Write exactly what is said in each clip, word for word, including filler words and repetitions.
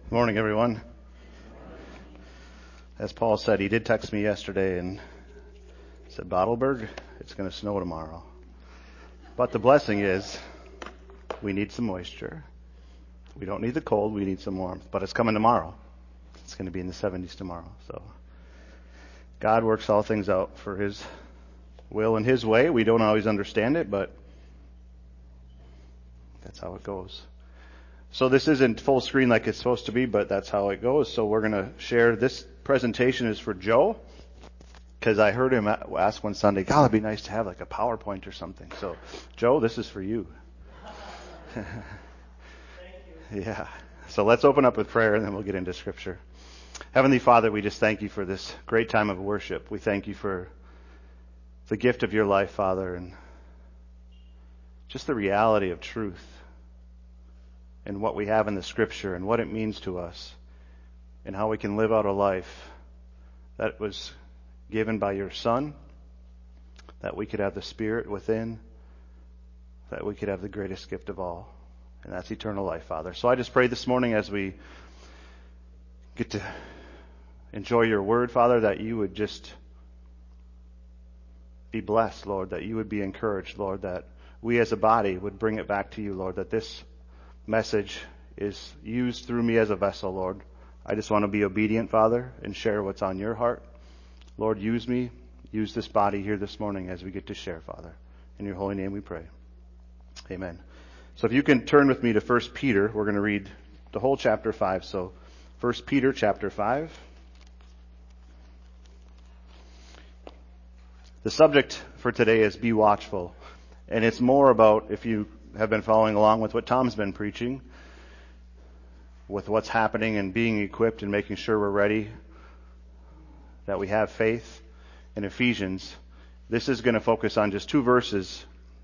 Good morning, everyone. As Paul said, he did text me yesterday and said, Bottleberg, it's going to snow tomorrow. But the blessing is we need some moisture. We don't need the cold, we need some warmth. But it's coming tomorrow. It's going to be in the seventies tomorrow. So God works all things out for His will and His way. We don't always understand it, but that's how it goes. So this isn't full screen like it's supposed to be, but that's how it goes. So we're going to share. This presentation is for Joe, because I heard him ask one Sunday, God, it'd be nice to have like a PowerPoint or something. So Joe, this is for you. Thank you. Yeah. So let's open up with prayer and then we'll get into Scripture. Heavenly Father, we just thank you for this great time of worship. We thank you for the gift of your life, Father, and just the reality of truth and what we have in the Scripture and what it means to us and how we can live out a life that was given by your Son, that we could have the Spirit within, that we could have the greatest gift of all, and that's eternal life, Father. So I just pray this morning as we get to enjoy your word, Father, that you would just be blessed, Lord, that you would be encouraged, Lord, that we as a body would bring it back to you, Lord, that this message is used through me as a vessel, Lord. I just want to be obedient, Father, and share what's on your heart. Lord, use me, use this body here this morning as we get to share, Father. In your holy name we pray. Amen. So if you can turn with me to First Peter, we're going to read the whole chapter five. So First Peter chapter five. The subject for today is be watchful. And it's more about, if you have been following along with what Tom's been preaching, with what's happening and being equipped and making sure we're ready, that we have faith in Ephesians. This is going to focus on just two verses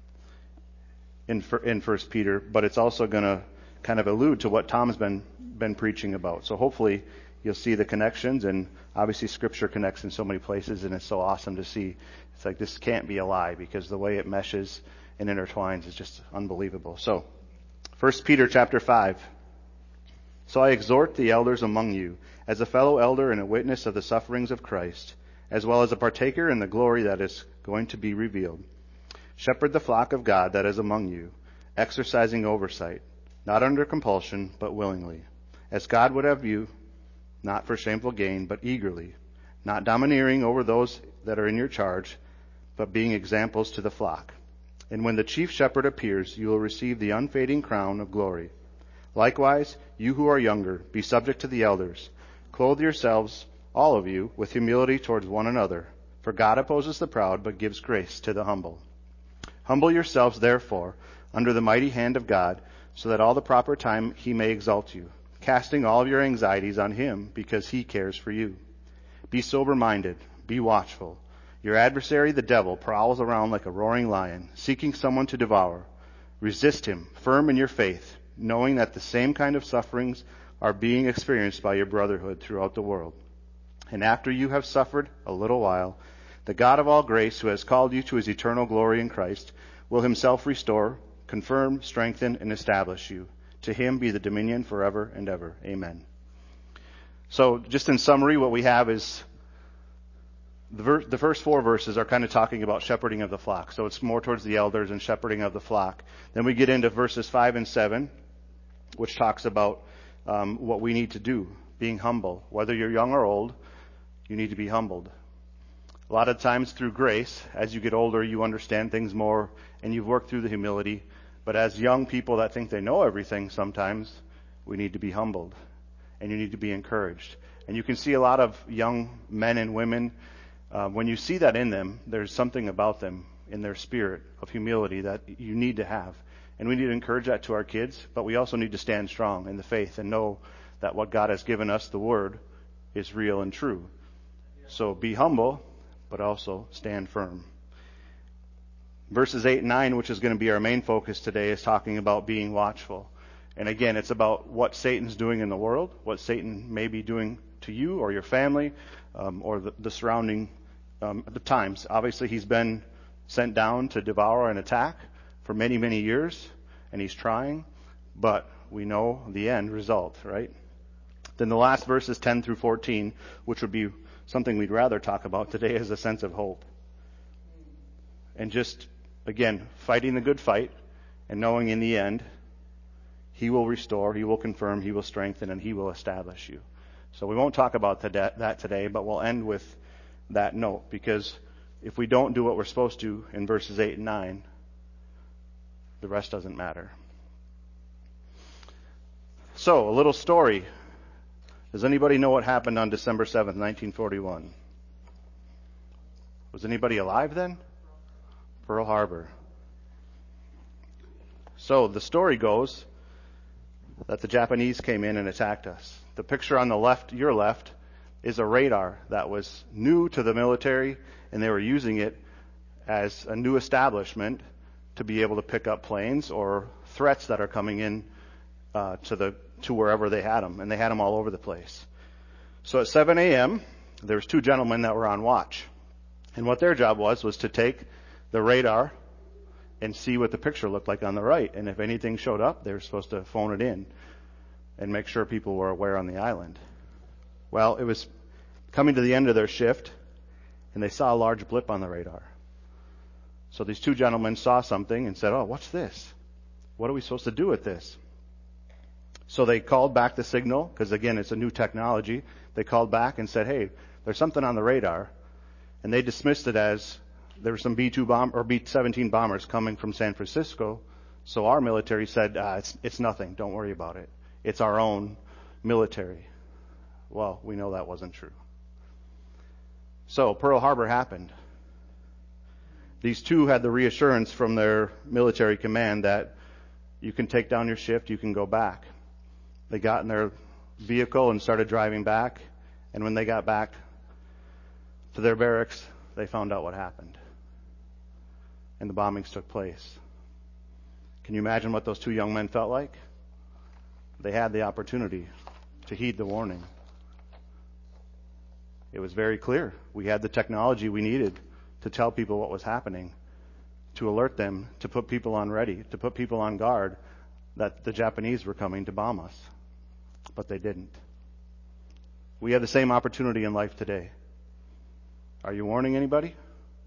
in in First Peter, but it's also going to kind of allude to what Tom's been been preaching about. So hopefully you'll see the connections, and obviously Scripture connects in so many places, and it's so awesome to see. It's like this can't be a lie because the way it meshes and intertwines is just unbelievable. So, First Peter chapter five. So I exhort the elders among you, as a fellow elder and a witness of the sufferings of Christ, as well as a partaker in the glory that is going to be revealed. Shepherd the flock of God that is among you, exercising oversight, not under compulsion, but willingly, as God would have you, not for shameful gain, but eagerly, not domineering over those that are in your charge, but being examples to the flock. And when the chief shepherd appears, you will receive the unfading crown of glory. Likewise, you who are younger, be subject to the elders. Clothe yourselves, all of you, with humility towards one another. For God opposes the proud, but gives grace to the humble. Humble yourselves, therefore, under the mighty hand of God, so that all the proper time he may exalt you, casting all of your anxieties on him, because he cares for you. Be sober-minded, be watchful. Your adversary, the devil, prowls around like a roaring lion, seeking someone to devour. Resist him, firm in your faith, knowing that the same kind of sufferings are being experienced by your brotherhood throughout the world. And after you have suffered a little while, the God of all grace, who has called you to his eternal glory in Christ, will himself restore, confirm, strengthen, and establish you. To him be the dominion forever and ever. Amen. So just in summary, what we have is The, ver- the first four verses are kind of talking about shepherding of the flock. So it's more towards the elders and shepherding of the flock. Then we get into verses five and seven, which talks about um, what we need to do, being humble. Whether you're young or old, you need to be humbled. A lot of times through grace, as you get older, you understand things more and you've worked through the humility. But as young people that think they know everything, sometimes we need to be humbled and you need to be encouraged. And you can see a lot of young men and women. Uh, when you see that in them, there's something about them in their spirit of humility that you need to have. And we need to encourage that to our kids, but we also need to stand strong in the faith and know that what God has given us, the Word, is real and true. So be humble, but also stand firm. Verses eight and nine, which is going to be our main focus today, is talking about being watchful. And again, it's about what Satan's doing in the world, what Satan may be doing to you or your family, um, or the, the surrounding um, the times. Obviously, he's been sent down to devour and attack for many, many years, and he's trying, but we know the end result, right? Then the last verses ten through fourteen, which would be something we'd rather talk about today, is a sense of hope. And just, again, fighting the good fight and knowing in the end, He will restore, He will confirm, He will strengthen, and He will establish you. So we won't talk about that today, but we'll end with that note, because if we don't do what we're supposed to in verses eight and nine, the rest doesn't matter. So, a little story. Does anybody know what happened on December seventh, nineteen forty-one? Was anybody alive then? Pearl Harbor. So, the story goes that the Japanese came in and attacked us. The picture on the left, your left, is a radar that was new to the military, and they were using it as a new establishment to be able to pick up planes or threats that are coming in uh, to the to wherever they had them, and they had them all over the place. So at seven a.m., there was two gentlemen that were on watch, and what their job was was to take the radar and see what the picture looked like on the right, and if anything showed up, they were supposed to phone it in and make sure people were aware on the island. Well, it was coming to the end of their shift, and they saw a large blip on the radar. So these two gentlemen saw something and said, "Oh, what's this? What are we supposed to do with this?" So they called back the signal, because again, it's a new technology. They called back and said, "Hey, there's something on the radar." And they dismissed it as there were some B two bomb or B seventeen bombers coming from San Francisco. So our military said, ah, it's, it's nothing. Don't worry about it. It's our own military. Well, we know that wasn't true. So Pearl Harbor happened. These two had the reassurance from their military command that you can take down your shift, you can go back. They got in their vehicle and started driving back. And when they got back to their barracks, they found out what happened. And the bombings took place. Can you imagine what those two young men felt like? They had the opportunity to heed the warning. It was very clear. We had the technology we needed to tell people what was happening, to alert them, to put people on ready, to put people on guard that the Japanese were coming to bomb us. But they didn't. We have the same opportunity in life today. Are you warning anybody?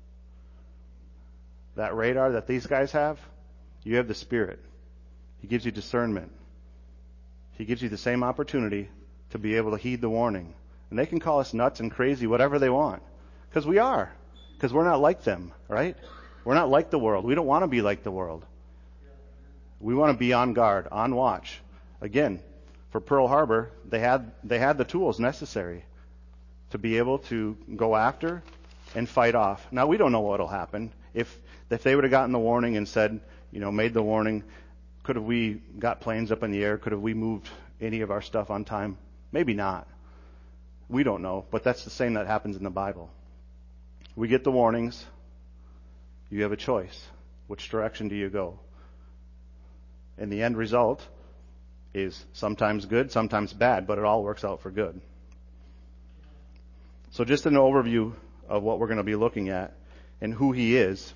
That radar that these guys have, you have the Spirit. He gives you discernment. He gives you the same opportunity to be able to heed the warning. And they can call us nuts and crazy, whatever they want. Because we are. Because we're not like them, right? We're not like the world. We don't want to be like the world. We want to be on guard, on watch. Again, for Pearl Harbor, they had they had the tools necessary to be able to go after and fight off. Now, we don't know what will happen. If if they would have gotten the warning and said, you know, made the warning, could have we got planes up in the air? Could have we moved any of our stuff on time? Maybe not. We don't know, but that's the same that happens in the Bible. We get the warnings. You have a choice. Which direction do you go? And the end result is sometimes good, sometimes bad, but it all works out for good. So just an overview of what we're going to be looking at and who He is.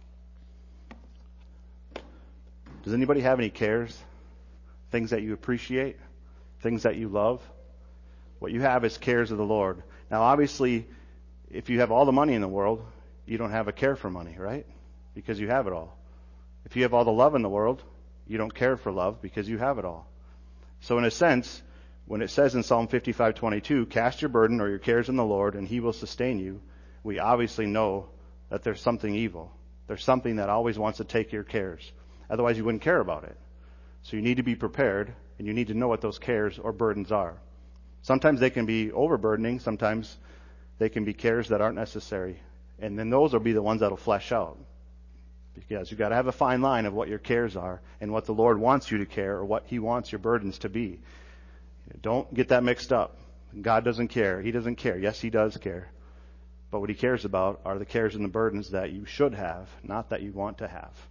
Does anybody have any cares? Things that you appreciate? Things that you love? What you have is cares of the Lord. Now, obviously, if you have all the money in the world, you don't have a care for money, right? Because you have it all. If you have all the love in the world, you don't care for love because you have it all. So in a sense, when it says in Psalm fifty-five twenty-two, cast your burden or your cares on the Lord and He will sustain you, we obviously know that there's something evil. There's something that always wants to take your cares. Otherwise you wouldn't care about it. So you need to be prepared and you need to know what those cares or burdens are. Sometimes they can be overburdening. Sometimes they can be cares that aren't necessary. And then those will be the ones that will flesh out. Because you've got to have a fine line of what your cares are and what the Lord wants you to care or what He wants your burdens to be. Don't get that mixed up. God doesn't care. He doesn't care. Yes, He does care. But what He cares about are the cares and the burdens that you should have, not that you want to have.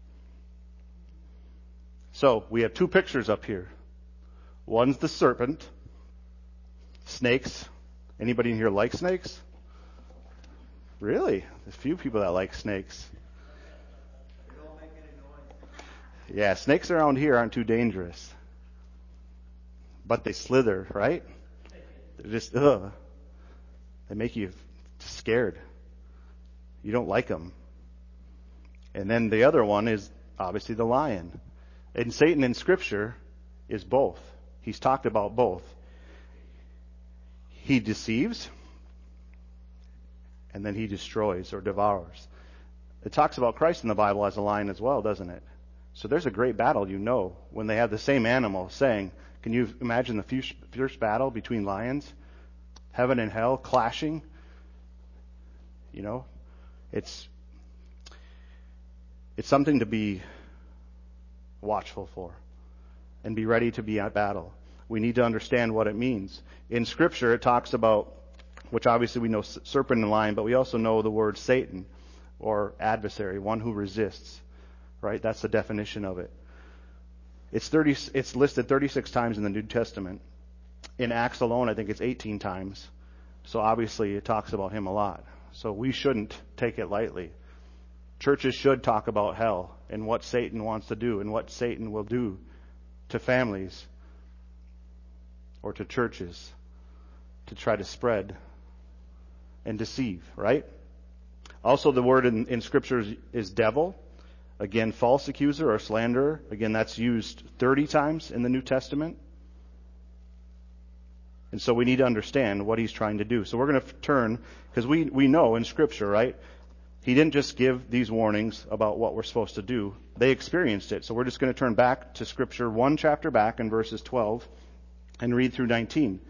So we have two pictures up here. One's the serpent. Snakes. Anybody in here like snakes? Really? There's a few people that like snakes. Yeah, snakes around here aren't too dangerous. But they slither, right? They're just, ugh. They make you scared. You don't like them. And then the other one is obviously the lion. And Satan in Scripture is both. He's talked about both. He deceives, and then he destroys or devours. It talks about Christ in the Bible as a lion as well, doesn't it? So there's a great battle, you know, when they have the same animal saying, can you imagine the fierce, fierce battle between lions? Heaven and hell clashing? You know, it's it's something to be watchful for and be ready to be at battle. We need to understand what it means. In Scripture, it talks about, which obviously we know serpent and lion, but we also know the word Satan or adversary, one who resists, right? That's the definition of it. It's thirty. It's listed thirty-six times in the New Testament. In Acts alone, I think it's eighteen times. So obviously it talks about him a lot. So we shouldn't take it lightly. Churches should talk about hell and what Satan wants to do and what Satan will do to families or to churches to try to spread and deceive, right? Also, the word in, in Scripture is, is devil. Again, false accuser or slanderer. Again, that's used thirty times in the New Testament. And so we need to understand what he's trying to do. So we're going to turn, because we, we know in Scripture, right? He didn't just give these warnings about what we're supposed to do. They experienced it. So we're just going to turn back to Scripture, one chapter back in verses twelve, and read through nineteen.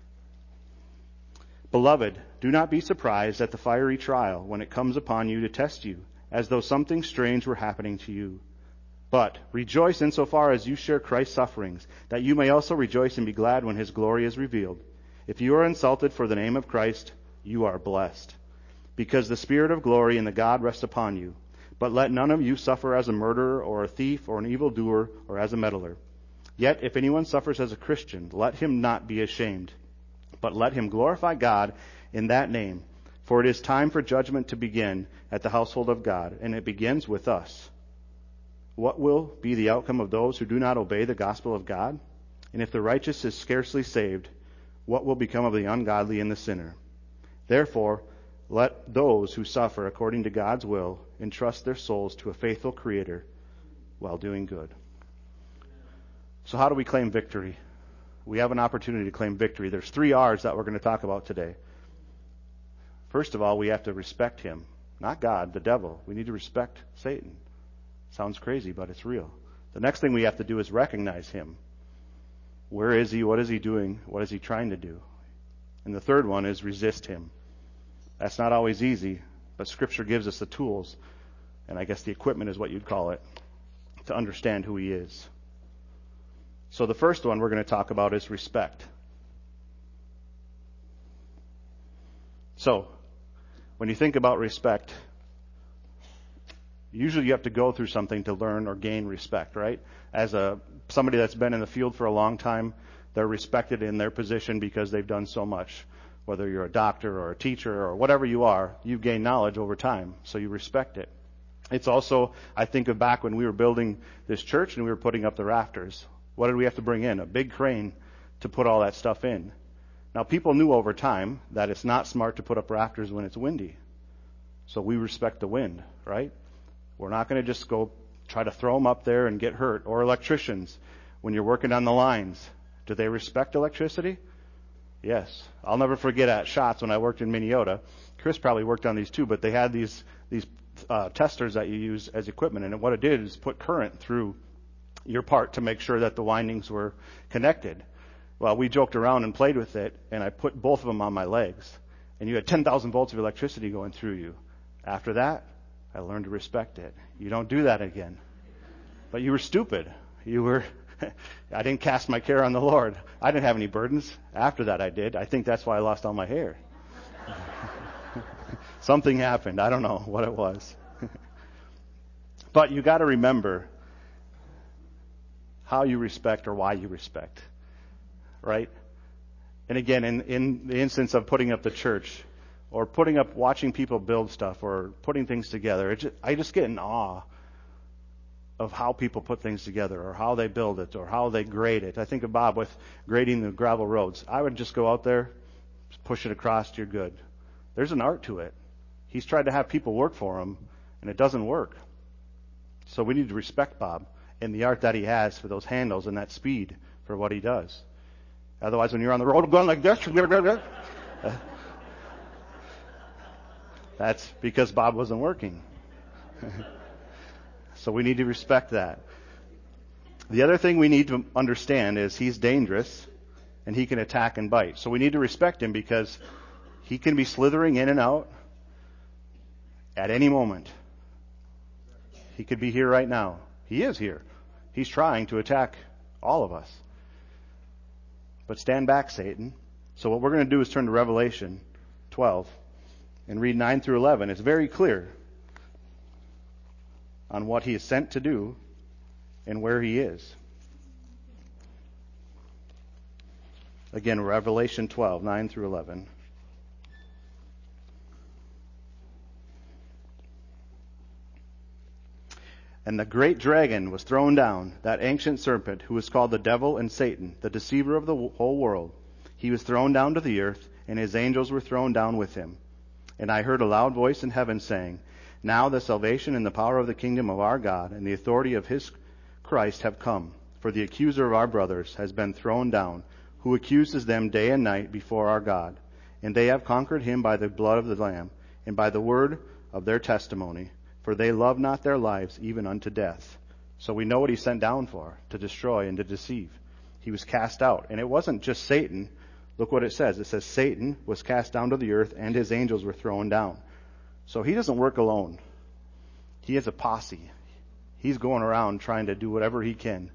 Beloved, do not be surprised at the fiery trial when it comes upon you to test you, as though something strange were happening to you. But rejoice insofar as you share Christ's sufferings, that you may also rejoice and be glad when his glory is revealed. If you are insulted for the name of Christ, you are blessed, because the Spirit of glory and the God rest upon you. But let none of you suffer as a murderer or a thief or an evildoer or as a meddler. Yet if anyone suffers as a Christian, let him not be ashamed, but let him glorify God in that name. For it is time for judgment to begin at the household of God, and it begins with us. What will be the outcome of those who do not obey the gospel of God? And if the righteous is scarcely saved, what will become of the ungodly and the sinner? Therefore, let those who suffer according to God's will entrust their souls to a faithful Creator while doing good. So how do we claim victory? We have an opportunity to claim victory. There's three R's that we're going to talk about today. First of all, we have to respect him. Not God, the devil. We need to respect Satan. Sounds crazy, but it's real. The next thing we have to do is recognize him. Where is he? What is he doing? What is he trying to do? And the third one is resist him. That's not always easy, but Scripture gives us the tools, and I guess the equipment is what you'd call it, to understand who he is. So the first one we're going to talk about is respect. So, when you think about respect, usually you have to go through something to learn or gain respect, right? As a somebody that's been in the field for a long time, they're respected in their position because they've done so much. Whether you're a doctor or a teacher or whatever you are, you've gained knowledge over time, so you respect it. It's also, I think of back when we were building this church and we were putting up the rafters. What did we have to bring in? A big crane to put all that stuff in. Now, people knew over time that it's not smart to put up rafters when it's windy. So we respect the wind, right? We're not going to just go try to throw them up there and get hurt. Or electricians, when you're working on the lines, do they respect electricity? Yes. I'll never forget at Schatz when I worked in Minnesota. Chris probably worked on these too, but they had these these uh, testers that you use as equipment. And what it did is put current through your part to make sure that the windings were connected. Well, we joked around and played with it, and I put both of them on my legs. And you had ten thousand volts of electricity going through you. After that, I learned to respect it. You don't do that again. But you were stupid. You were, I didn't cast my care on the Lord. I didn't have any burdens. After that I did. I think that's why I lost all my hair. Something happened. I don't know what it was. But you got to remember how you respect or why you respect. Right? And again, in, in the instance of putting up the church, or putting up, watching people build stuff, or putting things together, it just, I just get in awe of how people put things together, or how they build it, or how they grade it. I think of Bob with grading the gravel roads. I would just go out there, Just push it across, you're good. There's an art to it. He's tried to have people work for him, and it doesn't work. So we need to respect Bob and the art that he has for those handles and that speed for what he does. Otherwise, when you're on the road going like this, that's because Bob wasn't working. So we need to respect that. The other thing we need to understand is he's dangerous and he can attack and bite. So we need to respect him because he can be slithering in and out at any moment. He could be here right now. He is here. He's trying to attack all of us. But stand back, Satan. So what we're going to do is turn to Revelation twelve and read nine through eleven. It's very clear on what he is sent to do and where he is. Again, Revelation twelve, nine through eleven. And the great dragon was thrown down, that ancient serpent who is called the devil and Satan, the deceiver of the whole world. He was thrown down to the earth, and his angels were thrown down with him. And I heard a loud voice in heaven saying, Now the salvation and the power of the kingdom of our God and the authority of his Christ have come. For the accuser of our brothers has been thrown down, who accuses them day and night before our God. And they have conquered him by the blood of the Lamb, and by the word of their testimony. For they love not their lives even unto death. So we know what he's sent down for, to destroy and to deceive. He was cast out. And it wasn't just Satan. Look what it says. It says Satan was cast down to the earth and his angels were thrown down. So he doesn't work alone. He has a posse. He's going around trying to do whatever he can.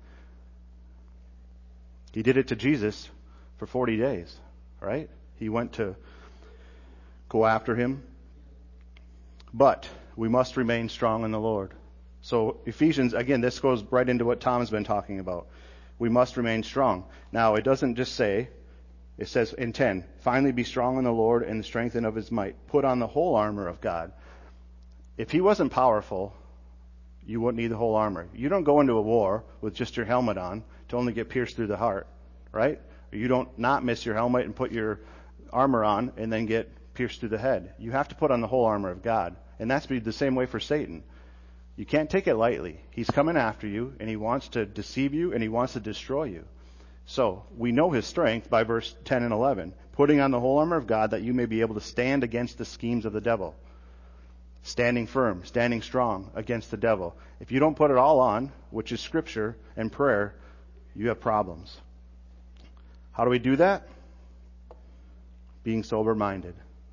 He did it to Jesus for forty days, right? He went to go after him. But we must remain strong in the Lord. So Ephesians, again, this goes right into what Tom's been talking about. We must remain strong. Now, it doesn't just say, it says in ten, finally be strong in the Lord and the strength of his might. Put on the whole armor of God. If he wasn't powerful, you wouldn't need the whole armor. You don't go into a war with just your helmet on to only get pierced through the heart, right? Or you don't not miss your helmet and put your armor on and then get pierced through the head. You have to put on the whole armor of God. And that's the same way for Satan. You can't take it lightly. He's coming after you, and he wants to deceive you, and he wants to destroy you. So we know his strength by verse ten and eleven. Putting on the whole armor of God that you may be able to stand against the schemes of the devil. Standing firm, standing strong against the devil. If you don't put it all on, which is scripture and prayer, you have problems. How do we do that? Being sober-minded.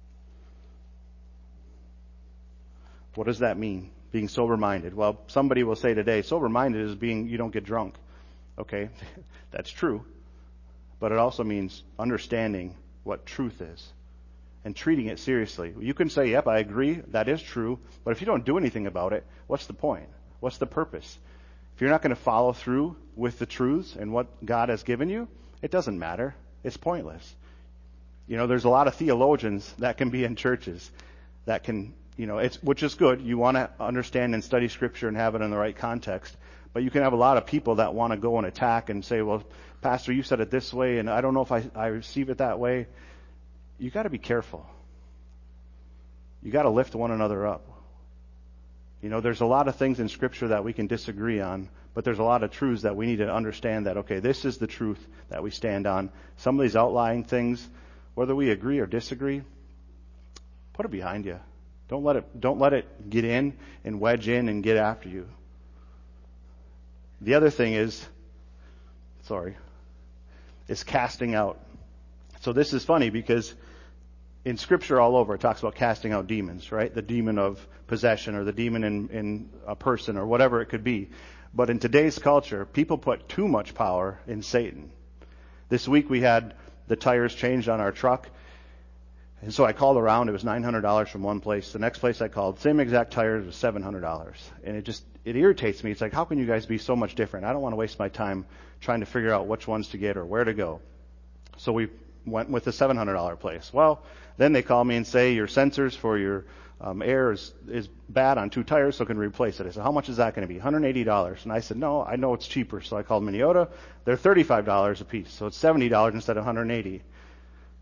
What does that mean? Being sober-minded. Well, somebody will say today, sober-minded is being, you don't get drunk. Okay, that's true. But it also means understanding what truth is and treating it seriously. You can say, yep, I agree, that is true. But if you don't do anything about it, what's the point? What's the purpose? If you're not going to follow through with the truths and what God has given you, it doesn't matter. It's pointless. You know, there's a lot of theologians that can be in churches that can, you know, it's, which is good. You want to understand and study scripture and have it in the right context. But you can have a lot of people that want to go and attack and say, well, Pastor, you said it this way, and I don't know if I, I receive it that way. You got to be careful. You got to lift one another up. You know, there's a lot of things in scripture that we can disagree on, but there's a lot of truths that we need to understand that, okay, this is the truth that we stand on. Some of these outlying things, whether we agree or disagree, put it behind you. Don't let it, don't let it get in and wedge in and get after you. The other thing is, sorry, is casting out. So this is funny because in scripture all over it talks about casting out demons, right? The demon of possession or the demon in, in a person or whatever it could be. But in today's culture, people put too much power in Satan. This week we had the tires changed on our truck. And so I called around. It was nine hundred dollars from one place. The next place I called, same exact tires, was seven hundred dollars. And it just, it irritates me. It's like, how can you guys be so much different? I don't want to waste my time trying to figure out which ones to get or where to go. So we went with the seven hundred dollars place. Well, then they call me and say, your sensors for your um, air is, is bad on two tires, so can we replace it? I said, how much is that going to be? one hundred eighty dollars. And I said, no, I know it's cheaper. So I called Minnesota. They're thirty-five dollars a piece. So it's seventy dollars instead of one hundred eighty dollars.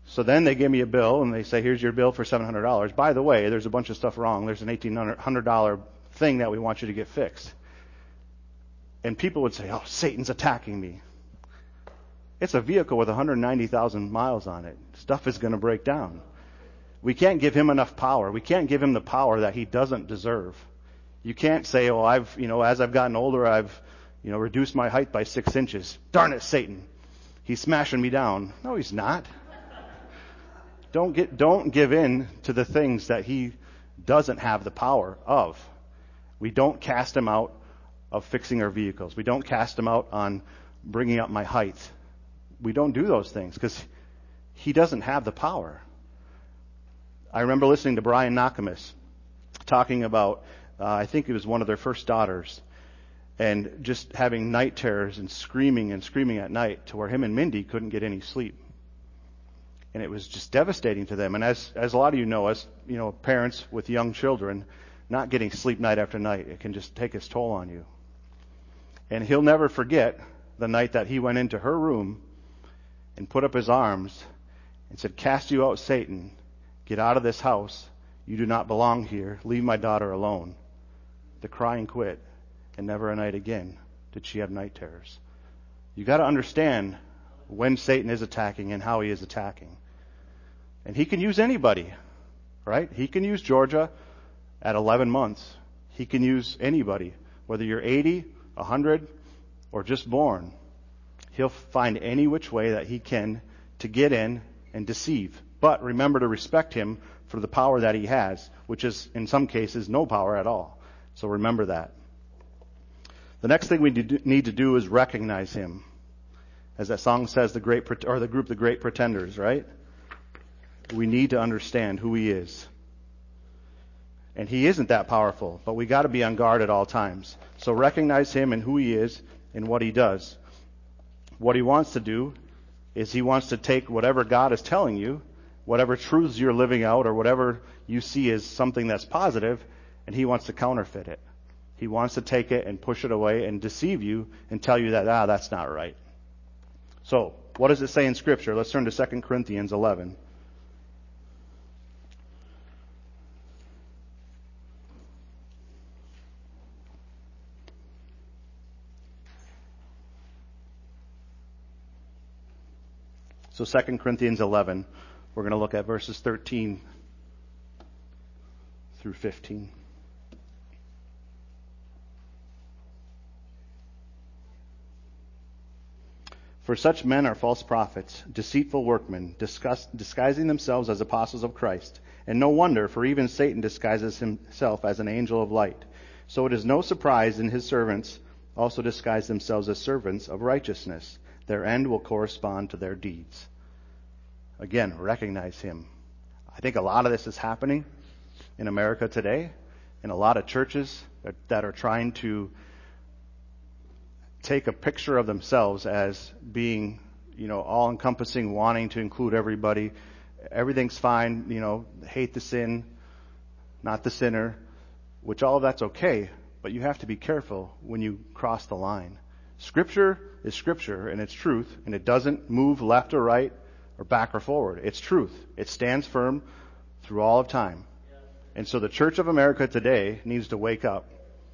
So then they give me a bill and they say, here's your bill for seven hundred dollars. By the way, there's a bunch of stuff wrong. There's an eighteen hundred dollars thing that we want you to get fixed. And people would say, oh, Satan's attacking me. It's a vehicle with one hundred ninety thousand miles on it. Stuff is going to break down. We can't give him enough power. We can't give him the power that he doesn't deserve. You can't say, oh, I've, you know, as I've gotten older, I've, you know, reduced my height by six inches. Darn it, Satan. He's smashing me down. No, he's not. Don't get, don't give in to the things that he doesn't have the power of. We don't cast him out of fixing our vehicles. We don't cast him out on bringing up my height. We don't do those things because he doesn't have the power. I remember listening to Brian Nakamis talking about, uh, I think it was one of their first daughters, and just having night terrors and screaming and screaming at night to where him and Mindy couldn't get any sleep. And it was just devastating to them. And as as a lot of you know, as you know, parents with young children, not getting sleep night after night, it can just take its toll on you. And he'll never forget the night that he went into her room and put up his arms and said, "Cast you out, Satan. Get out of this house. You do not belong here. Leave my daughter alone." The crying quit, and never a night again did she have night terrors. You got to understand when Satan is attacking and how he is attacking. And he can use anybody, right? He can use Georgia at eleven months. He can use anybody, whether you're eighty, one hundred, or just born. He'll find any which way that he can to get in and deceive. But remember to respect him for the power that he has, which is in some cases no power at all. So remember that. The next thing we need to do is recognize him. As that song says, the great, or the group, the Great Pretenders, right? We need to understand who he is. And he isn't that powerful, but we got to be on guard at all times. So recognize him and who he is and what he does. What he wants to do is he wants to take whatever God is telling you, whatever truths you're living out, or whatever you see as something that's positive, and he wants to counterfeit it. He wants to take it and push it away and deceive you and tell you that, ah, that's not right. So, what does it say in Scripture? Let's turn to Second Corinthians eleven. So Second Corinthians eleven, we're going to look at verses thirteen through fifteen. For such men are false prophets, deceitful workmen, discuss, disguising themselves as apostles of Christ. And no wonder, for even Satan disguises himself as an angel of light. So it is no surprise in his servants also disguise themselves as servants of righteousness. Their end will correspond to their deeds. Again, recognize him. I think a lot of this is happening in America today, in a lot of churches that, that are trying to take a picture of themselves as being, you know, all-encompassing, wanting to include everybody. Everything's fine, you know, hate the sin, not the sinner, which all of that's okay, but you have to be careful when you cross the line. Scripture is Scripture, and it's truth, and it doesn't move left or right or back or forward. It's truth. It stands firm through all of time. And so the Church of America today needs to wake up.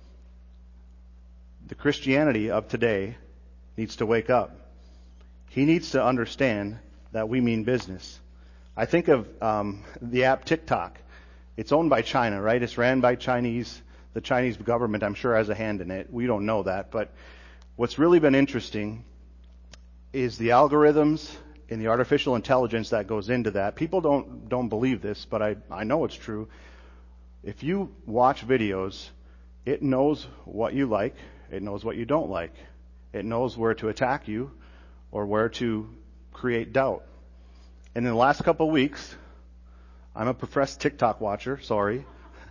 The Christianity of today needs to wake up. He needs to understand that we mean business. I think of um, the app TikTok. It's owned by China, right? It's ran by Chinese. The Chinese government, I'm sure, has a hand in it. We don't know that. But what's really been interesting is the algorithms and the artificial intelligence that goes into that. People don't don't believe this, but I, I know it's true. If you watch videos, it knows what you like. It knows what you don't like. It knows where to attack you or where to create doubt. And in the last couple of weeks, I'm a professed TikTok watcher, sorry.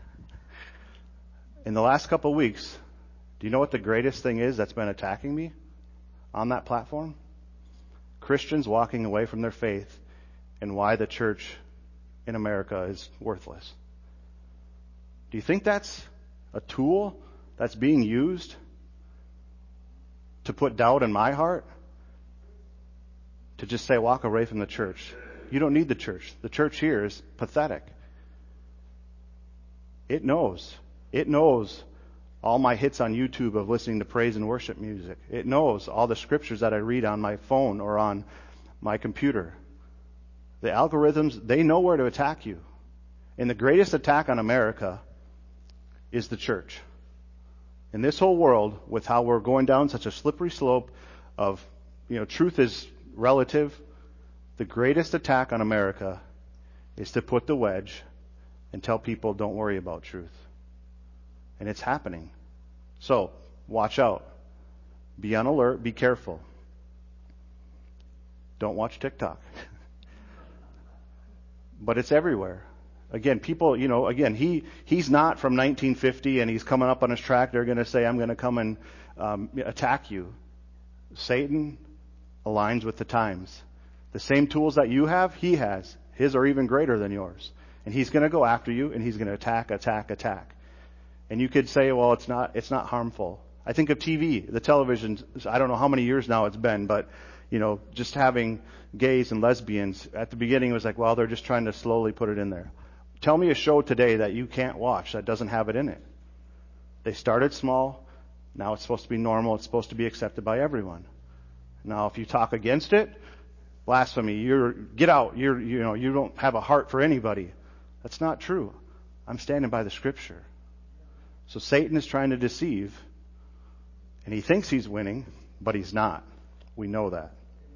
In the last couple of weeks, do you know what the greatest thing is that's been attacking me on that platform? Christians walking away from their faith and why the church in America is worthless. Do you think that's a tool that's being used to put doubt in my heart? To just say, walk away from the church. You don't need the church. The church here is pathetic. It knows. It knows all my hits on YouTube of listening to praise and worship music. It knows all the scriptures that I read on my phone or on my computer. The algorithms, they know where to attack you. And the greatest attack on America is the church. In this whole world, with how we're going down such a slippery slope of, you know, truth is relative, the greatest attack on America is to put the wedge and tell people don't worry about truth. And it's happening. So, watch out. Be on alert. Be careful. Don't watch TikTok. But it's everywhere. Again, people, you know, again, he, he's not from nineteen fifty and he's coming up on his track. They're going to say, I'm going to come and um, attack you. Satan aligns with the times. The same tools that you have, he has. His are even greater than yours. And he's going to go after you and he's going to attack, attack, attack. And you could say, well, it's not, it's not harmful. I think of T V, the television, I don't know how many years now it's been, but, you know, just having gays and lesbians, at the beginning it was like, well, they're just trying to slowly put it in there. Tell me a show today that you can't watch that doesn't have it in it. They started small, now it's supposed to be normal, it's supposed to be accepted by everyone. Now, if you talk against it, blasphemy, you're, get out, you're, you know, you don't have a heart for anybody. That's not true. I'm standing by the scripture. So Satan is trying to deceive, and he thinks he's winning, but he's not. We know that.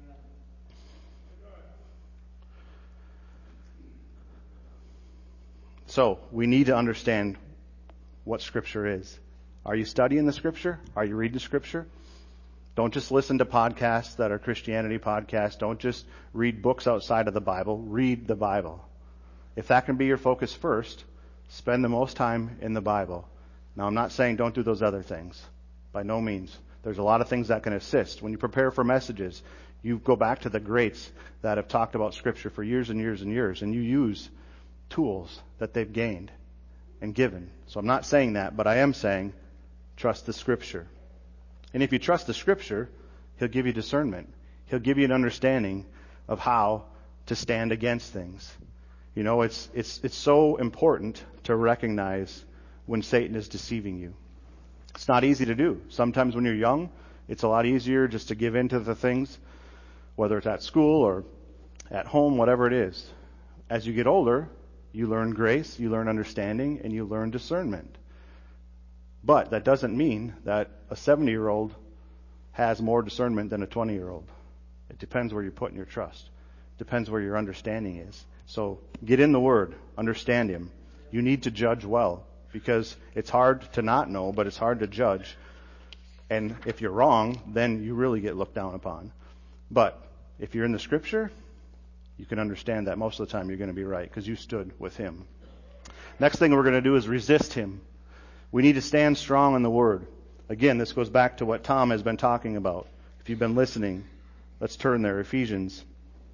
So, we need to understand what Scripture is. Are you studying the Scripture? Are you reading the Scripture? Don't just listen to podcasts that are Christianity podcasts. Don't just read books outside of the Bible. Read the Bible. If that can be your focus first, spend the most time in the Bible. Now, I'm not saying don't do those other things. By no means. There's a lot of things that can assist. When you prepare for messages, you go back to the greats that have talked about Scripture for years and years and years, and you use tools that they've gained and given. So I'm not saying that, but I am saying trust the Scripture. And if you trust the Scripture, He'll give you discernment. He'll give you an understanding of how to stand against things. You know, it's it's it's so important to recognize when Satan is deceiving you. It's not easy to do. Sometimes when you're young, it's a lot easier just to give in to the things, whether it's at school or at home, whatever it is. As you get older, you learn grace, you learn understanding, and you learn discernment. But that doesn't mean that a seventy-year-old has more discernment than a twenty-year-old. It depends where you're putting your trust. It depends where your understanding is. So get in the Word, understand Him. You need to judge well, because it's hard to not know, but it's hard to judge. And if you're wrong, then you really get looked down upon. But if you're in the Scripture, you can understand that most of the time you're going to be right because you stood with Him. Next thing we're going to do is resist Him. We need to stand strong in the Word. Again, this goes back to what Tom has been talking about. If you've been listening, let's turn there. Ephesians.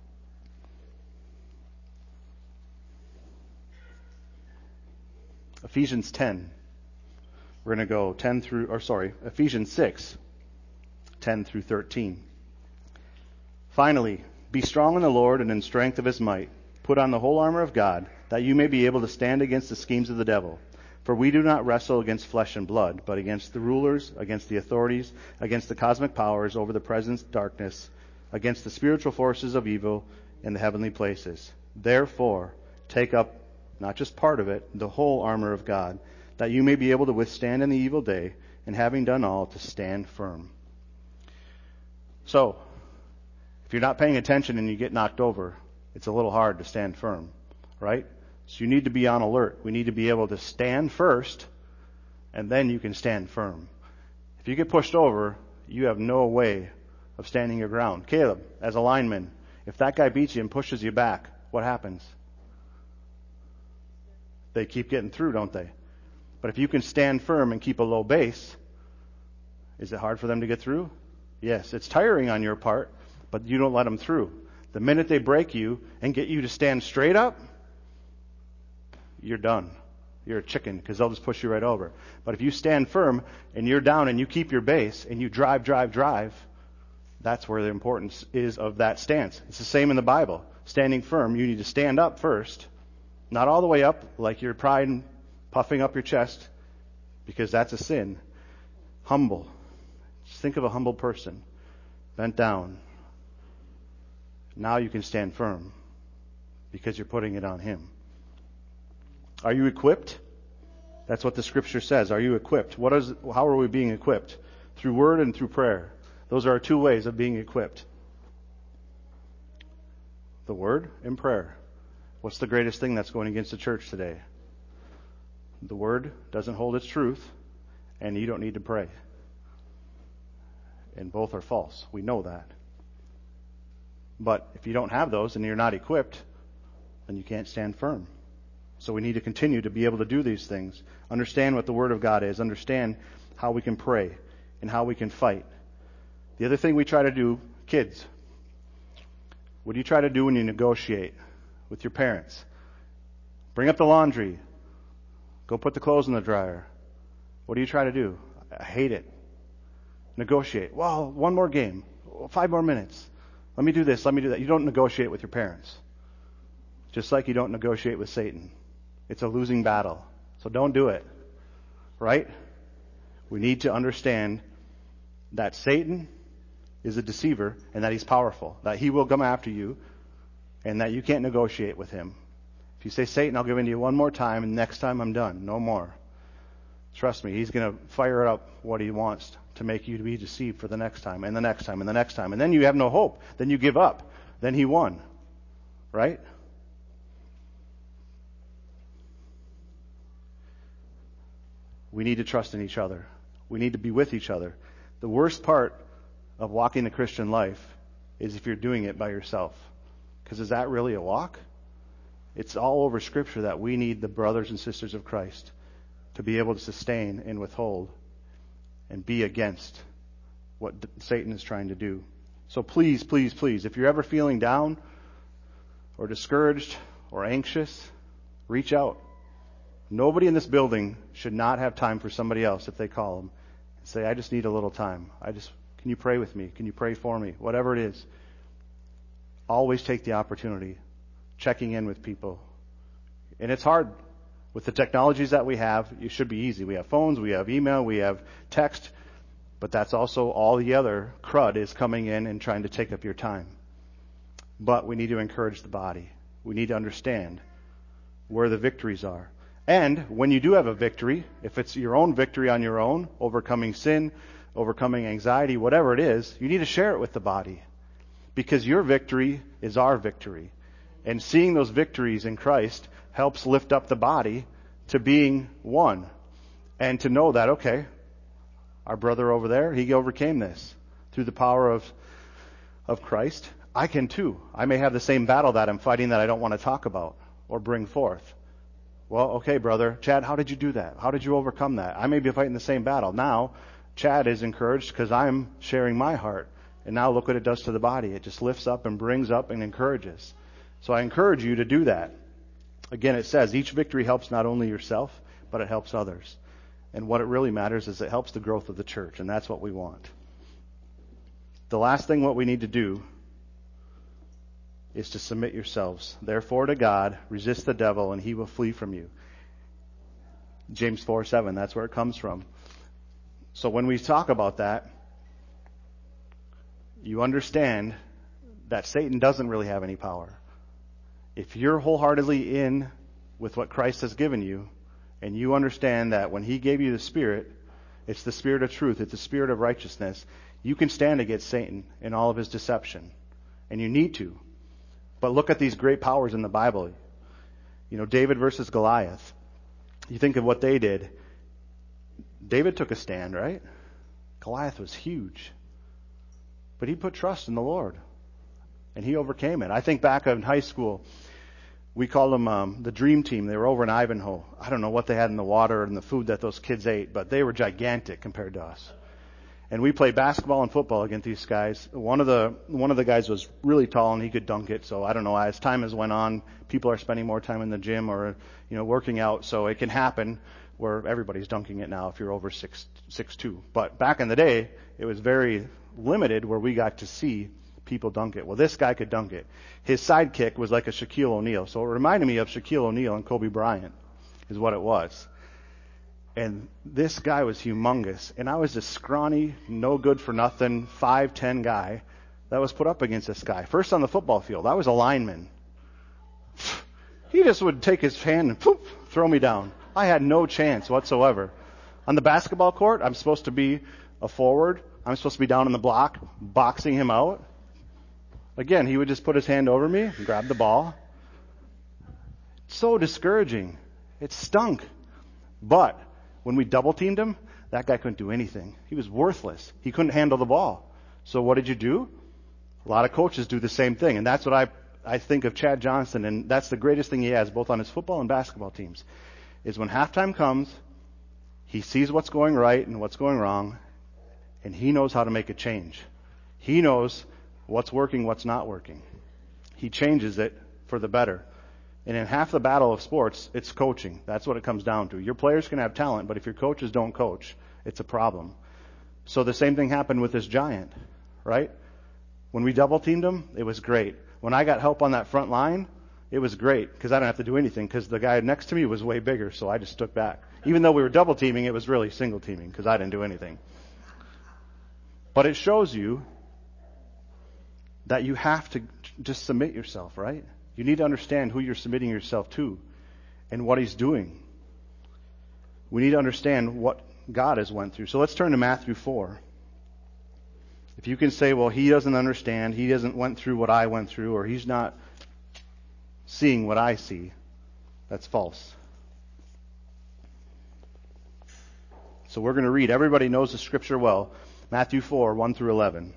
Ephesians ten. We're going to go ten through, or sorry, Ephesians six, ten through thirteen. Finally, be strong in the Lord and in strength of His might. Put on the whole armor of God, that you may be able to stand against the schemes of the devil. For we do not wrestle against flesh and blood, but against the rulers, against the authorities, against the cosmic powers over the present darkness, against the spiritual forces of evil in the heavenly places. Therefore, take up not just part of it, the whole armor of God, that you may be able to withstand in the evil day, and having done all, to stand firm. So, if you're not paying attention and you get knocked over, it's a little hard to stand firm, right? So you need to be on alert. We need to be able to stand first, and then you can stand firm. If you get pushed over, you have no way of standing your ground. Caleb, as a lineman, if that guy beats you and pushes you back, what happens? They keep getting through, don't they? But if you can stand firm and keep a low base, is it hard for them to get through? Yes, it's tiring on your part, but you don't let them through. The minute they break you and get you to stand straight up, you're done. You're a chicken, because they'll just push you right over. But if you stand firm and you're down and you keep your base and you drive, drive, drive, that's where the importance is of that stance. It's the same in the Bible. standing firm, you need to stand up first. Not all the way up like your pride and puffing up your chest, because that's a sin. Humble. Just think of a humble person. Bent down. Now you can stand firm because you're putting it on Him. Are you equipped? That's what the scripture says. Are you equipped? What is, how are we being equipped? Through word and through prayer. Those are our two ways of being equipped. The word and prayer. What's the greatest thing that's going against the church today? The word doesn't hold its truth, and you don't need to pray. And both are false. We know that. But if you don't have those and you're not equipped, then you can't stand firm. So we need to continue to be able to do these things. Understand what the Word of God is. Understand how we can pray and how we can fight. The other thing we try to do, kids, what do you try to do when you negotiate with your parents? Bring up the laundry. Go put the clothes in the dryer. What do you try to do? I hate it. Negotiate. Well, one more game. Five more minutes. Let me do this. Let me do that. You don't negotiate with your parents. Just like you don't negotiate with Satan. It's a losing battle. So don't do it. Right? We need to understand that Satan is a deceiver and that he's powerful. That he will come after you and that you can't negotiate with him. If you say, Satan, I'll give in to you one more time and next time I'm done. No more. Trust me, he's going to fire up what he wants to make you to be deceived for the next time and the next time and the next time. And then you have no hope. Then you give up. Then he won. Right? We need to trust in each other. We need to be with each other. The worst part of walking the Christian life is if you're doing it by yourself. Because is that really a walk? It's all over Scripture that we need the brothers and sisters of Christ to be able to sustain and withhold and be against what Satan is trying to do. So please, please, please, if you're ever feeling down or discouraged or anxious, reach out. Nobody in this building should not have time for somebody else if they call them and say, I just need a little time. I just, can you pray with me? Can you pray for me? Whatever it is. Always take the opportunity, checking in with people. And it's hard. With the technologies that we have, it should be easy. We have phones, we have email, we have text, but that's also all the other crud is coming in and trying to take up your time. But we need to encourage the body. We need to understand where the victories are. And when you do have a victory, if it's your own victory on your own, overcoming sin, overcoming anxiety, whatever it is, you need to share it with the body. Because your victory is our victory. And seeing those victories in Christ helps lift up the body to being one. And to know that, okay, our brother over there, he overcame this through the power of, of Christ. I can too. I may have the same battle that I'm fighting that I don't want to talk about or bring forth. Well, okay, brother, Chad, how did you do that? How did you overcome that? I may be fighting the same battle. Now, Chad is encouraged because I'm sharing my heart. And now look what it does to the body. It just lifts up and brings up and encourages. So I encourage you to do that. Again, it says each victory helps not only yourself, but it helps others. And what it really matters is it helps the growth of the church, and that's what we want. The last thing what we need to do is to submit yourselves. Therefore to God, resist the devil, and he will flee from you. James four seven, that's where it comes from. So when we talk about that, you understand that Satan doesn't really have any power. If you're wholeheartedly in with what Christ has given you, and you understand that when he gave you the Spirit, it's the Spirit of truth, it's the Spirit of righteousness, you can stand against Satan in all of his deception. And you need to. But look at these great powers in the Bible. You know, David versus Goliath. You think of what they did. David took a stand, right? Goliath was huge. But he put trust in the Lord. And he overcame it. I think back in high school, we called them um, the Dream Team. They were over in Ivanhoe. I don't know what they had in the water and the food that those kids ate, but they were gigantic compared to us. And we played basketball and football against these guys. One of the one of the guys was really tall and he could dunk it. So I don't know. As time has went on, people are spending more time in the gym or you know working out. So it can happen where everybody's dunking it now if you're over six six two. But back in the day, it was very limited where we got to see people dunk it. Well, this guy could dunk it. His sidekick was like a Shaquille O'Neal. So it reminded me of Shaquille O'Neal and Kobe Bryant is what it was. And this guy was humongous. And I was this scrawny, no good for nothing, five ten guy that was put up against this guy. First on the football field, I was a lineman. He just would take his hand and poof, throw me down. I had no chance whatsoever. On the basketball court, I'm supposed to be a forward. I'm supposed to be down in the block, boxing him out. Again, he would just put his hand over me and grab the ball. So discouraging. It stunk. But when we double teamed him, that guy couldn't do anything. He was worthless. He couldn't handle the ball. So what did you do? A lot of coaches do the same thing. And that's what I, I think of Chad Johnson. And that's the greatest thing he has, both on his football and basketball teams, is when halftime comes, he sees what's going right and what's going wrong, and he knows how to make a change. He knows what's working, what's not working. He changes it for the better. And in half the battle of sports, it's coaching. That's what it comes down to. Your players can have talent, but if your coaches don't coach, it's a problem. So the same thing happened with this giant, right? When we double teamed him, it was great. When I got help on that front line, it was great because I didn't have to do anything because the guy next to me was way bigger, so I just stood back. Even though we were double teaming, it was really single teaming because I didn't do anything. But it shows you that you have to just submit yourself, right? You need to understand who you're submitting yourself to and what he's doing. We need to understand what God has went through. So let's turn to Matthew four. If you can say, well, he doesn't understand, he hasn't went through what I went through, or he's not seeing what I see, that's false. So we're going to read. Everybody knows the scripture well. Matthew four, one through eleven.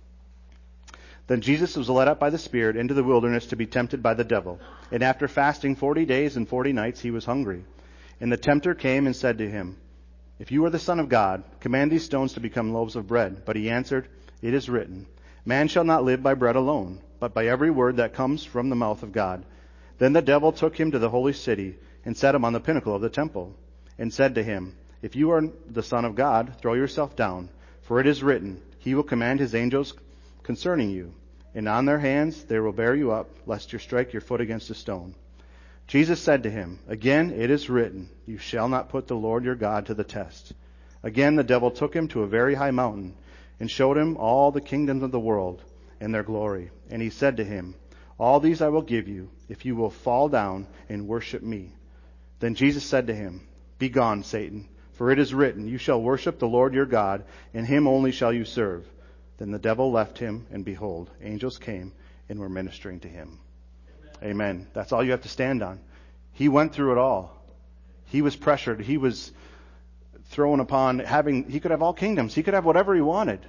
Then Jesus was led up by the Spirit into the wilderness to be tempted by the devil. And after fasting forty days and forty nights, he was hungry. And the tempter came and said to him, If you are the Son of God, command these stones to become loaves of bread. But he answered, It is written, Man shall not live by bread alone, but by every word that comes from the mouth of God. Then the devil took him to the holy city and set him on the pinnacle of the temple, and said to him, If you are the Son of God, throw yourself down, for it is written, He will command His angels concerning you, and on their hands they will bear you up, lest you strike your foot against a stone. Jesus said to him, Again it is written, You shall not put the Lord your God to the test. Again the devil took him to a very high mountain, and showed him all the kingdoms of the world and their glory. And he said to him, All these I will give you, if you will fall down and worship me. Then Jesus said to him, Begone, Satan, for it is written, You shall worship the Lord your God, and him only shall you serve. Then the devil left him, and behold, angels came and were ministering to him. Amen. Amen. That's all you have to stand on. He went through it all. He was pressured. He was thrown upon having, he could have all kingdoms. He could have whatever he wanted.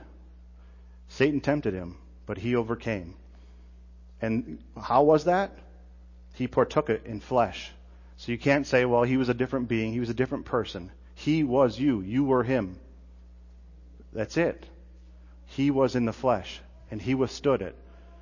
Satan tempted him, but he overcame. And how was that? He partook it in flesh. So you can't say, well, he was a different being. He was a different person. He was you. You were him. That's it. He was in the flesh, and he withstood it.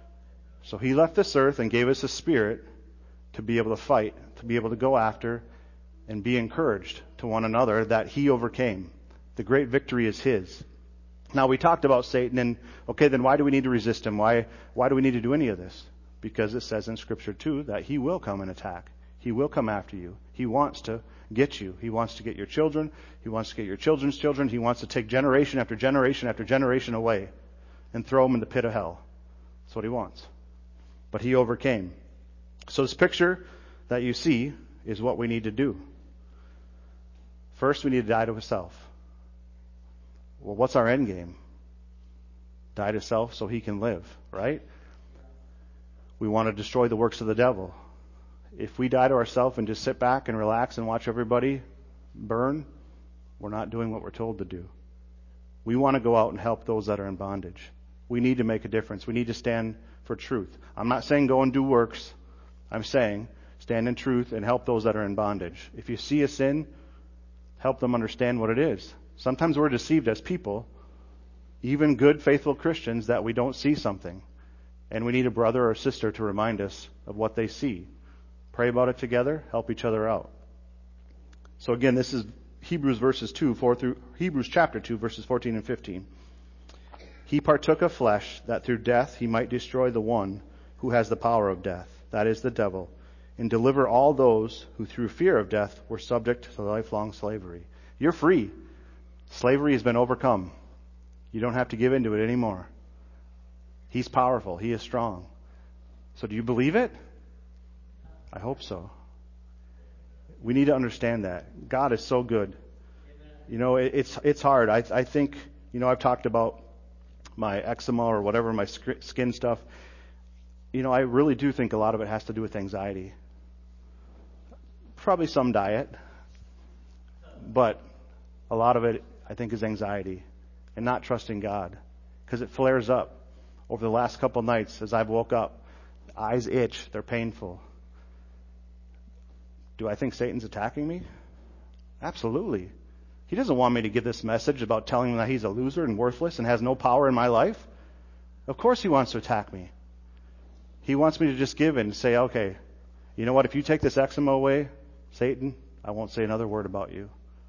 So he left this earth and gave us a spirit to be able to fight, to be able to go after, and be encouraged to one another that he overcame. The great victory is his. Now, we talked about Satan, and okay, then why do we need to resist him? Why, why do we need to do any of this? Because it says in Scripture, too, that he will come and attack. He will come after you. He wants to get you. He wants to get your children. He wants to get your children's children. He wants to take generation after generation after generation away and throw them in the pit of hell. That's what he wants. But he overcame. So this picture that you see is what we need to do. First, we need to die to self. Well, what's our end game? Die to self so he can live, right? We want to destroy the works of the devil. If we die to ourselves and just sit back and relax and watch everybody burn, we're not doing what we're told to do. We want to go out and help those that are in bondage. We need to make a difference. We need to stand for truth. I'm not saying go and do works. I'm saying stand in truth and help those that are in bondage. If you see a sin, help them understand what it is. Sometimes we're deceived as people, even good, faithful Christians, that we don't see something. And we need a brother or sister to remind us of what they see. Pray about it together, help each other out. So again, this is Hebrews verses two, four through Hebrews chapter two, verses fourteen and fifteen. He partook of flesh, that through death he might destroy the one who has the power of death, that is the devil, and deliver all those who through fear of death were subject to lifelong slavery. You're free. Slavery has been overcome. You don't have to give into it anymore. He's powerful. He is strong. So do you believe it? I hope so. We need to understand that. God is so good. You know, it, it's it's hard. I I think, you know, I've talked about my eczema or whatever, my skin stuff. You know, I really do think a lot of it has to do with anxiety. Probably some diet, but a lot of it, I think, is anxiety and not trusting God, because it flares up. Over the last couple of nights, as I've woke up, eyes itch, they're painful. Do I think Satan's attacking me? Absolutely. He doesn't want me to give this message about telling him that he's a loser and worthless and has no power in my life. Of course he wants to attack me. He wants me to just give in and say, okay, you know what, if you take this eczema away, Satan, I won't say another word about you.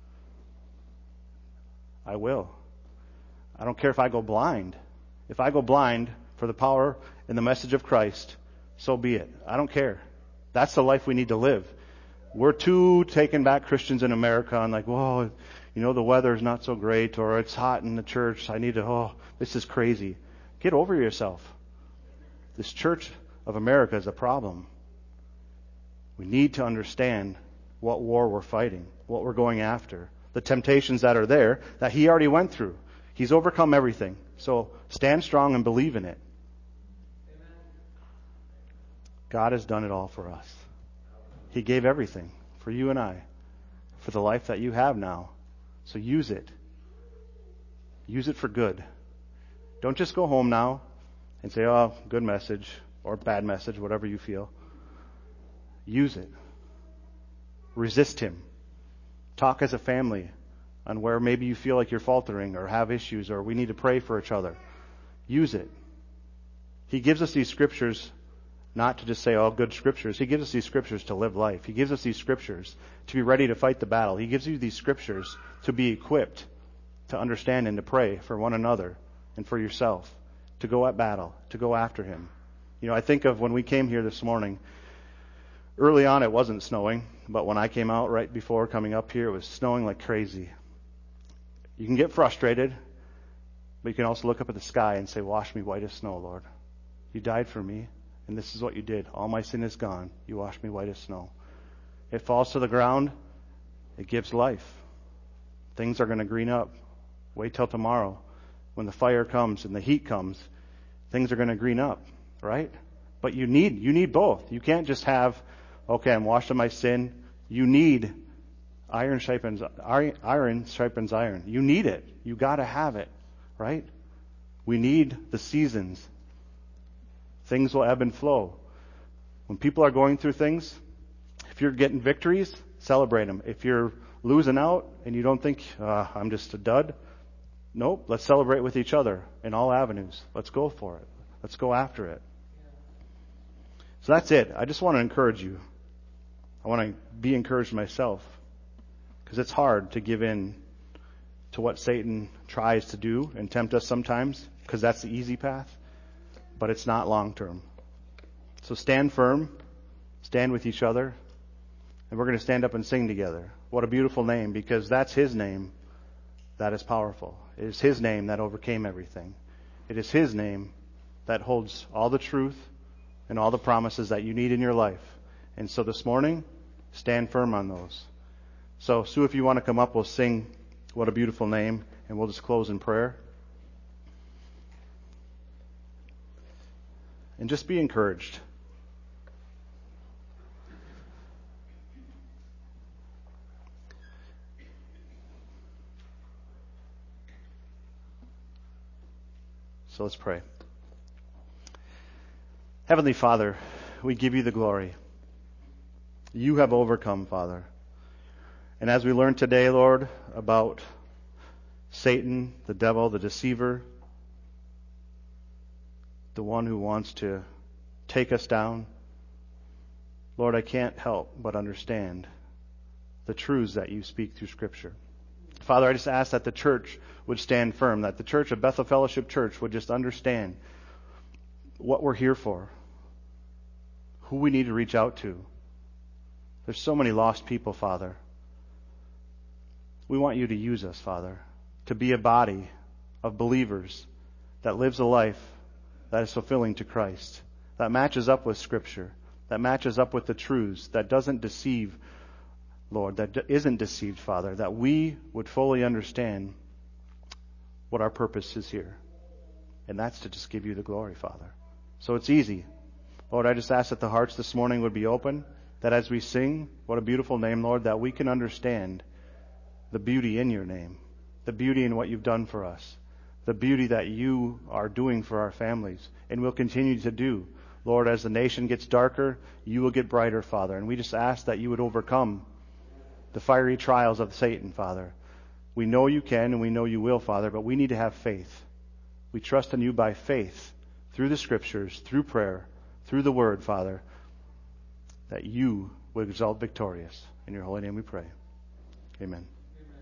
I will. I don't care if I go blind. If I go blind for the power and the message of Christ, so be it. I don't care. That's the life we need to live. We're too taken back Christians in America and like, whoa, you know, the weather's not so great, or it's hot in the church. I need to, oh, this is crazy. Get over yourself. This church of America is a problem. We need to understand what war we're fighting, what we're going after, the temptations that are there that he already went through. He's overcome everything. So stand strong and believe in it. Amen. God has done it all for us. He gave everything for you and I, for the life that you have now. So use it. Use it for good. Don't just go home now and say, oh, good message or bad message, whatever you feel. Use it. Resist him. Talk as a family on where maybe you feel like you're faltering or have issues or we need to pray for each other. Use it. He gives us these scriptures not to just say, oh, good scriptures. He gives us these scriptures to live life. He gives us these scriptures to be ready to fight the battle. He gives you these scriptures to be equipped to understand and to pray for one another and for yourself, to go at battle, to go after him. You know, I think of when we came here this morning. Early on, it wasn't snowing, but when I came out right before coming up here, it was snowing like crazy. You can get frustrated, but you can also look up at the sky and say, wash me white as snow, Lord. You died for me, and this is what you did. All my sin is gone. You washed me white as snow. It falls to the ground. It gives life. Things are going to green up. Wait till tomorrow. When the fire comes and the heat comes, things are going to green up, right? But you need, you need both. You can't just have, okay, I'm washed of my sin. You need iron sharpens iron sharpens iron. You need it. You got to have it, right? We need the seasons. Things will ebb and flow. When people are going through things, if you're getting victories, celebrate them. If you're losing out and you don't think, uh, I'm just a dud, nope, let's celebrate with each other in all avenues. Let's go for it. Let's go after it. So that's it. I just want to encourage you. I want to be encouraged myself, because it's hard to give in to what Satan tries to do and tempt us sometimes, because that's the easy path, but it's not long term. So stand firm, stand with each other, and we're going to stand up and sing together. What a beautiful name, because that's his name that is powerful. It is his name that overcame everything. It is his name that holds all the truth and all the promises that you need in your life. And so this morning, stand firm on those. So, Sue, if you want to come up, we'll sing What a Beautiful Name, and we'll just close in prayer. And just be encouraged. So let's pray. Heavenly Father, we give you the glory. You have overcome, Father. And as we learned today, Lord, about Satan, the devil, the deceiver, the one who wants to take us down, Lord, I can't help but understand the truths that you speak through Scripture. Father, I just ask that the church would stand firm, that the church of Bethel Fellowship Church would just understand what we're here for, who we need to reach out to. There's so many lost people, Father. We want you to use us, Father, to be a body of believers that lives a life that is fulfilling to Christ, that matches up with Scripture, that matches up with the truths, that doesn't deceive, Lord, that isn't deceived, Father, that we would fully understand what our purpose is here. And that's to just give you the glory, Father. So it's easy. Lord, I just ask that the hearts this morning would be open, that as we sing, what a beautiful name, Lord, that we can understand the beauty in your name, the beauty in what you've done for us, the beauty that you are doing for our families and will continue to do. Lord, as the nation gets darker, you will get brighter, Father. And we just ask that you would overcome the fiery trials of Satan, Father. We know you can and we know you will, Father, but we need to have faith. We trust in you by faith, through the Scriptures, through prayer, through the Word, Father, that you would exalt victorious. In your holy name we pray. Amen.